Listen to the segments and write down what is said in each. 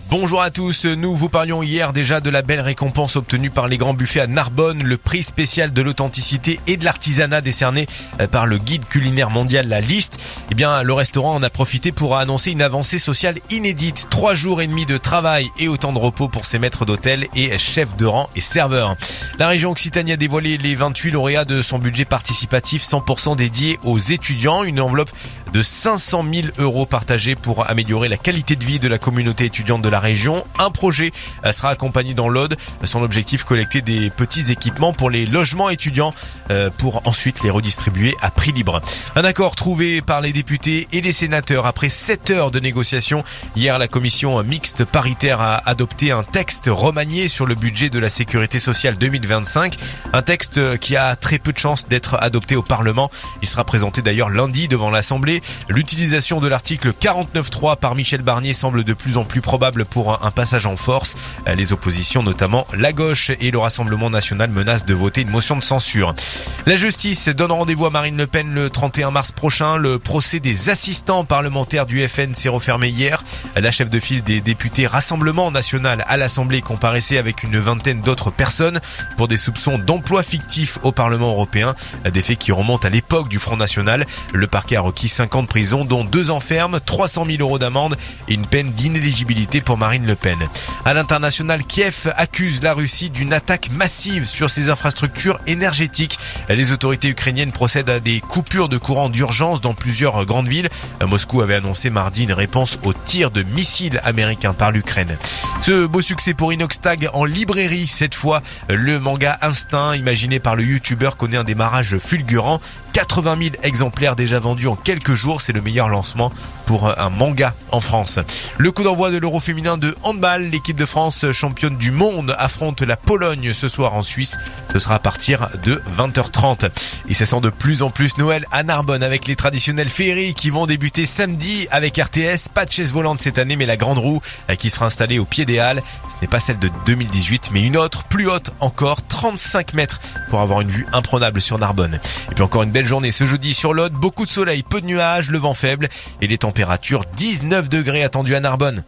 Bonjour à tous, nous vous parlions hier déjà de la belle récompense obtenue par les grands buffets à Narbonne, le prix spécial de l'authenticité et de l'artisanat décerné par le guide culinaire mondial La Liste. Eh bien, le restaurant en a profité pour annoncer une avancée sociale inédite. 3 jours et demi de travail et autant de repos pour ses maîtres d'hôtel et chefs de rang et serveurs. La région Occitanie a dévoilé les 28 lauréats de son budget participatif 100% dédié aux étudiants. Une enveloppe de 500 000 € partagée pour améliorer la qualité de vie de la communauté étudiante de la région. Un projet sera accompagné dans l'Aude. Son objectif, collecter des petits équipements pour les logements étudiants pour ensuite les redistribuer à prix libre. Un accord trouvé par les députés et les sénateurs après 7 heures de négociations. Hier, la commission mixte paritaire a adopté un texte remanié sur le budget de la sécurité sociale 2025. Un texte qui a très peu de chances d'être adopté au Parlement. Il sera présenté d'ailleurs lundi devant l'Assemblée. L'utilisation de l'article 49.3 par Michel Barnier semble de plus en plus probable pour un passage en force. Les oppositions, notamment la gauche et le Rassemblement national, menacent de voter une motion de censure. La justice donne rendez-vous à Marine Le Pen le 31 mars prochain. Le procès des assistants parlementaires du FN s'est refermé hier. La chef de file des députés Rassemblement national à l'Assemblée comparaissait avec une vingtaine d'autres personnes pour des soupçons d'emploi fictif au Parlement européen. Des faits qui remontent à l'époque du Front National. Le parquet a requis 5 ans de prison, dont 2 ans ferme, 300 000 € d'amende et une peine d'inéligibilité pour Marine Le Pen. À l'international, Kiev accuse la Russie d'une attaque massive sur ses infrastructures énergétiques. Les autorités ukrainiennes procèdent à des coupures de courant d'urgence dans plusieurs grandes villes. Moscou avait annoncé mardi une réponse aux tirs de missiles américains par l'Ukraine. Ce beau succès pour Inoxtag en librairie. Cette fois, le manga Instinct, imaginé par le youtubeur, connaît un démarrage fulgurant. 80 000 exemplaires déjà vendus en quelques jours, c'est le meilleur lancement pour un manga en France. Le coup d'envoi de l'Euro féminin de handball, l'équipe de France championne du monde affronte la Pologne ce soir en Suisse. Ce sera à partir de 20h30. Et ça sent de plus en plus Noël à Narbonne avec les traditionnelles féeries qui vont débuter samedi avec RTS. Pas de chaise volante cette année, mais la grande roue qui sera installée au pied des Halles. Ce n'est pas celle de 2018, mais une autre, plus haute encore, 35 mètres pour avoir une vue imprenable sur Narbonne. Et puis encore une belle journée ce jeudi sur l'Aude, beaucoup de soleil, peu de nuages, le vent faible et les températures 19 degrés attendues à Narbonne.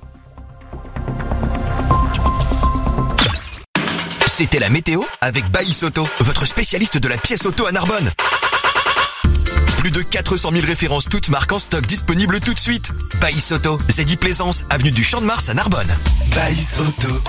C'était la météo avec Baïs Auto, votre spécialiste de la pièce auto à Narbonne. Plus de 400 000 références, toutes marques en stock, disponibles tout de suite. Baïs Auto, Zeddy Plaisance, avenue du Champ de Mars à Narbonne. Baïs Auto.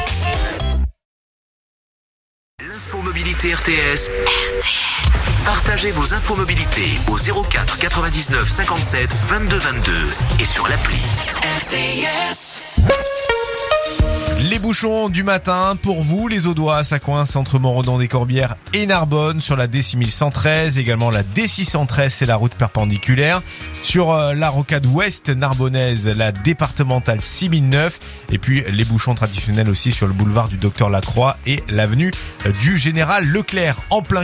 L'infomobilité RTS. Partagez vos infomobilités au 04 99 57 22 22 et sur l'appli RTS. Les bouchons du matin, pour vous, les Audois, ça coince entre Montredon-des-Corbières et Narbonne sur la D6113, également la D613, c'est la route perpendiculaire. Sur la rocade ouest narbonnaise, la départementale 6009, et puis les bouchons traditionnels aussi sur le boulevard du Docteur Lacroix et l'avenue du Général Leclerc, en plein